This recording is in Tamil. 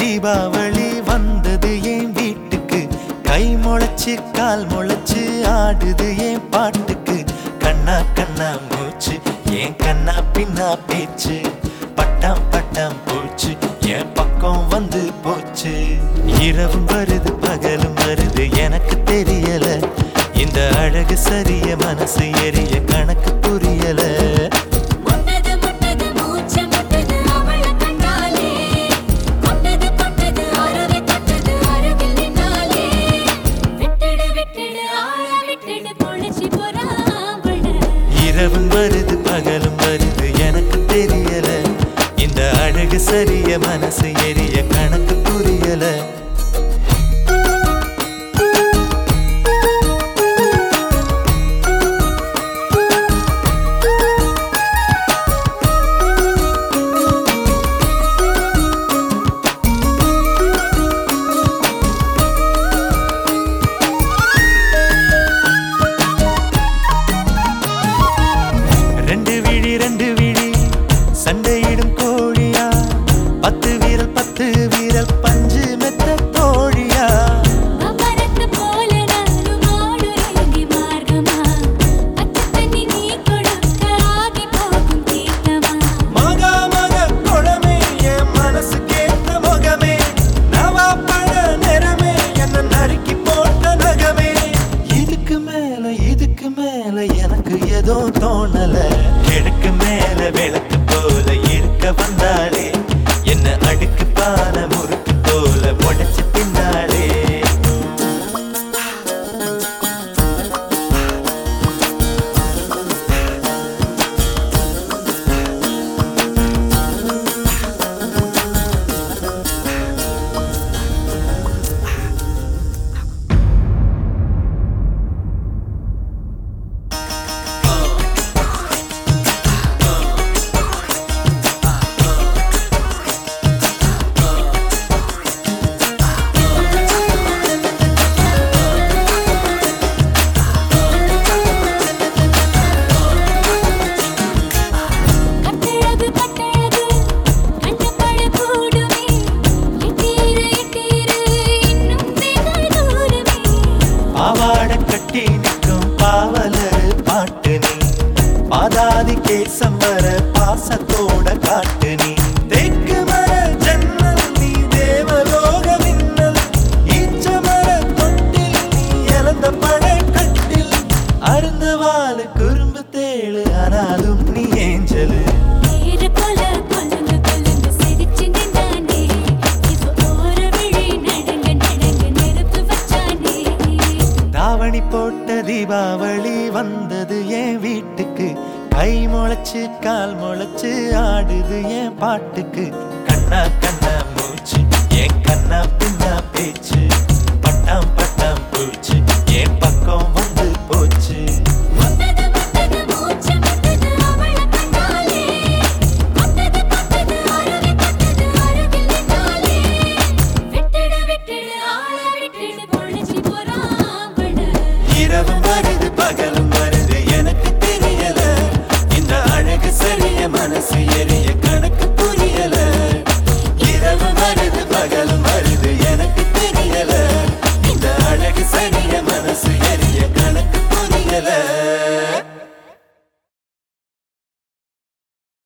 தீபாவளி வந்தது என் வீட்டுக்கு. கை முளைச்சு கால் முளைச்சு ஆடுது என் பாட்டுக்கு. கண்ணா கண்ணா மூச்சு என் கண்ணா பின்னா பேச்சு. பட்டாம் பட்டாம் பூச்சு என் பக்கம் வந்து போச்சு. இரவும் வருது பகலும் வருது எனக்கு தெரியல. இந்த அழகு சரிய மனசு எரிய கணக்கு புரியல. இரவும் வருது பகலும் வருது எனக்கு தெரியல. இந்த அழகு சரிய மனசு எரிய கணக்கு புரியல. ரெண்டு விழி சண்டையிடும் கோழியா, 10 வீரல் 10 வீரல் பஞ்சு மெத்த தோழியா. மகா மக குளமே என் மனசு கேட்ட முகமே. நவா பழ நிறமே என்ன நறுக்கி போட்ட நகமே. இதுக்கு மேல எனக்கு ஏதோ தோணல. கிழக்கு மேல விளக்கு போல இருக்க வந்தாளே. என்ன அடுக்கு பான முறுக்கு போல உடைச்சு பின்னாளே. பாவாட கட்டி நிற்கும் பாவலர் பாட்டு நீ. பாதாதி கேசம் வர பாசத்தோட காட்டு நீ. தேக்கு மர ஜன்னல் நீ தேவலோக மின்னல். ஈச்ச மர தொட்டில் நீ இழந்த பட கட்டில். அருந்த வாழ குறும்பு தேழு ஆனாலும் நீ ஏஞ்சலு. தாவணி போட்ட தீபாவளி வந்தது என் வீட்டுக்கு. கை முளைச்சு கால் முளைச்சு ஆடுது என் பாட்டுக்கு. கண்ணா கண்ணா மூச்சு என் கண்ணா பின்னா பேச்சு. பட்டாம் பட்டாம் பூச்சு என் பக்கம் வந்து போச்சு. இரவும் வருது பகலும் வருது எனக்கு தெரியல. இந்த அழகு சரிய மனசு எரிய கணக்கு புரியல. இரவும் வருது பகலும் வருது எனக்கு தெரியல. இந்த அழகு சரிய மனசு எரிய கணக்கு புரியல.